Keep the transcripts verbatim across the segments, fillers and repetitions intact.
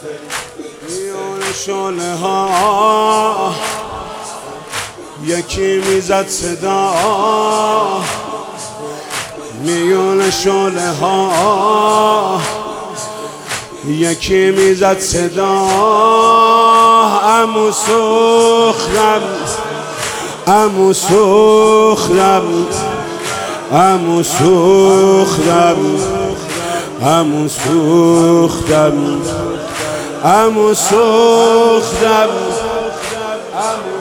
میون شعله ها یکی میزد صدا، میون شعله ها یکی میزد صدا. عمو سوختم، عمو سوختم، عمو سوختم، عمو سوختم، عمو سوختم، عمو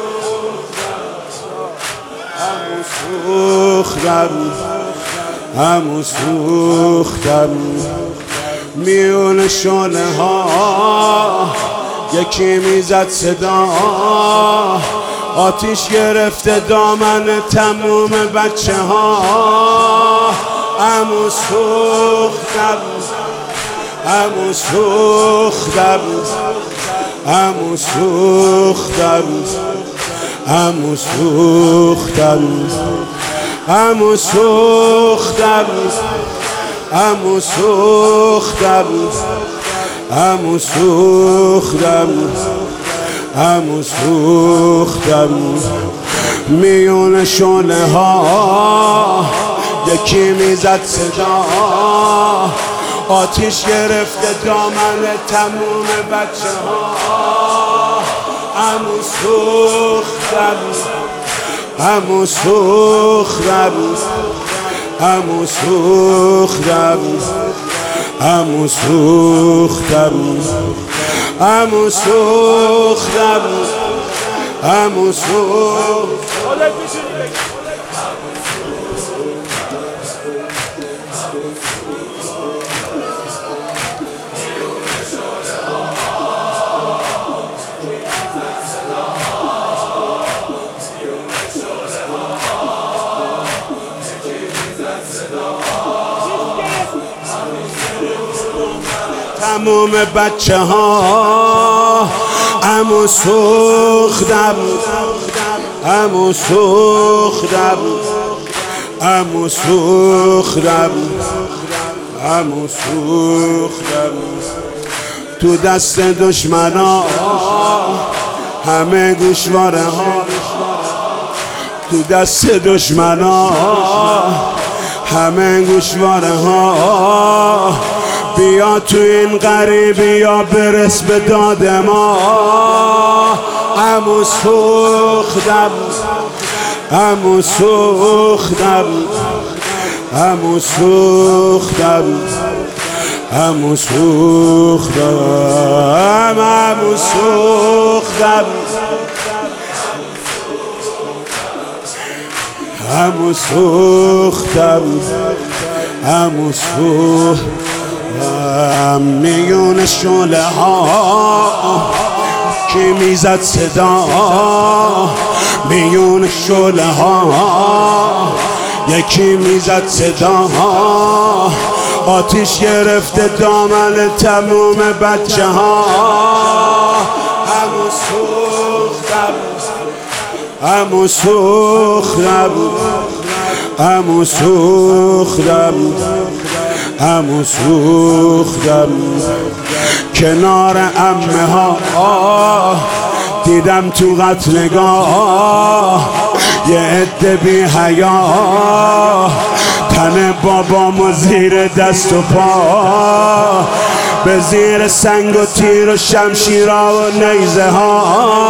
سوختم، عمو سوختم. میون شعله ها یکی میزد صدا، آتیش گرفته دامن تموم بچه ها. عمو سوختم، عمو سوختم، عمو سوختم، عمو سوختم، عمو سوختم، عمو سوختم، عمو سوختم، عمو سوختم. میون شعله ها یکی میزد صدا، آتیش گرفته دامن تموم بچه ها. عمو سوختم، عمو سوختم، عمو سوختم، عمو سوختم، عمو سوختم، عمو سوختم. تموم بچه ها. عمو سوختم، عمو سوختم، عمو سوختم، عمو سوختم. تو دست دشمنا همه گوشواره ها، تو دست دشمنا همه گوشواره ها. بیا تو این غریبی یا برس به داد ما. عمو سوختم، عمو سوختم، عمو سوختم، عمو سوختم، عمو سوختم، عمو سوختم، عمو سوختم. میون شعله ها کی میزد صدا، میون شعله ها یکی میزد صدا. آتیش گرفته دامن تموم بچه ها. عمو سوختم، عمو سوختم، عمو سوختم، عمو سوختم. کنار عمه ها دیدم تو قتلگاه یه عده بی حیا، تن بابامو زیر دست و پا، به زیر سنگ و تیر و شمشیرا و نیزه ها.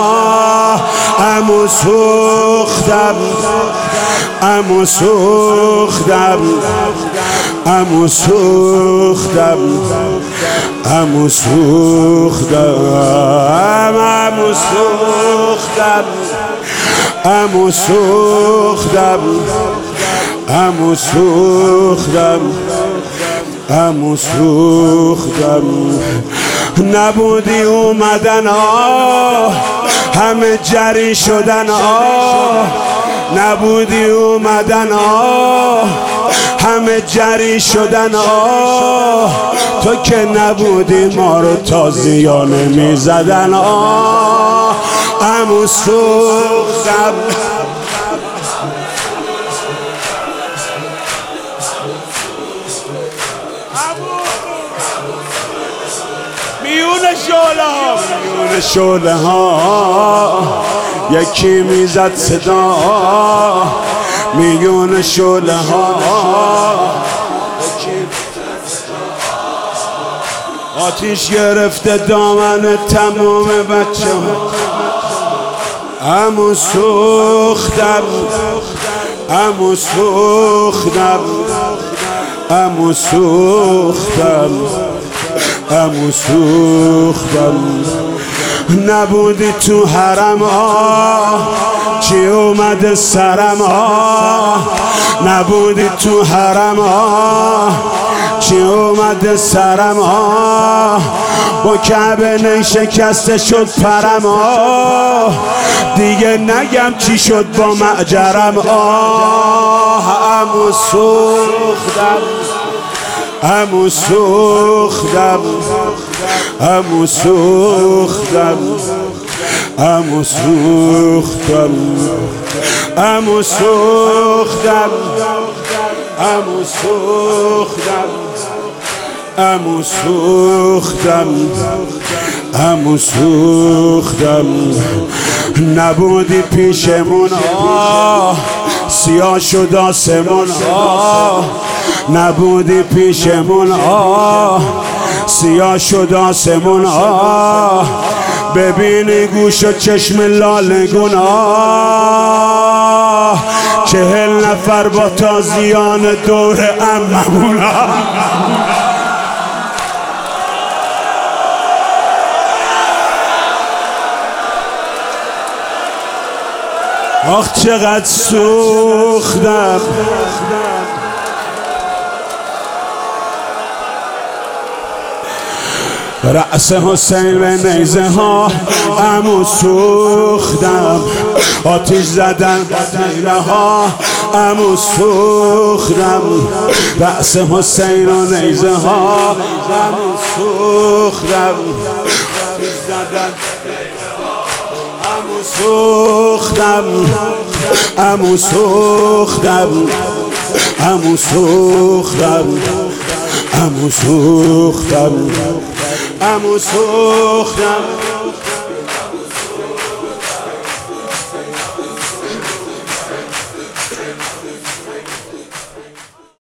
عمو سوختم، عمو سوختم، عمو سوختم، عمو سوختم، عمو سوختم، عمو سوختم، عمو سوختم، عمو سوختم. نبودی اومدن آه همه جری شدن آه، نبودی اومدن آه همه جری شدن آه. تو که نبودی ما رو تازیانه میزدن آه. عمو سوختم، میون شعله ها میون شعله ها یکی میزد صدا میون شعله ها آتیش گرفته دامن تمام بچه امو سوختم امو سوختم امو سوختم امو سوختم نبودی تو حرم آه چی اومد سرم آه نبودی تو حرم آه چی اومد سرم آه با کعبه نشکسته شد پرم آه دیگه نگم چی شد با معجرم آه امو سوختم امو سوختم امو سوختم امو سوختم امو سوختم امو سوختم امو سوختم امو سوختم نبودی پیشمون آه سیاه شد آسمون آه نبودی پیشمون آه سیاه شد آسمون آه ببینی گوش و چشم لالگون آه چهل نفر با تازیان دور عممون آه آخ چقدر سوختم رأس حسین به نیزه ها امو سوختم آتیش زدن نیره ها امو سوختم رأس حسین و نیزه ها امو سوختم آتیش زدن امو سوختم امو سوختم امو سوختم امو سوختم امو سوختم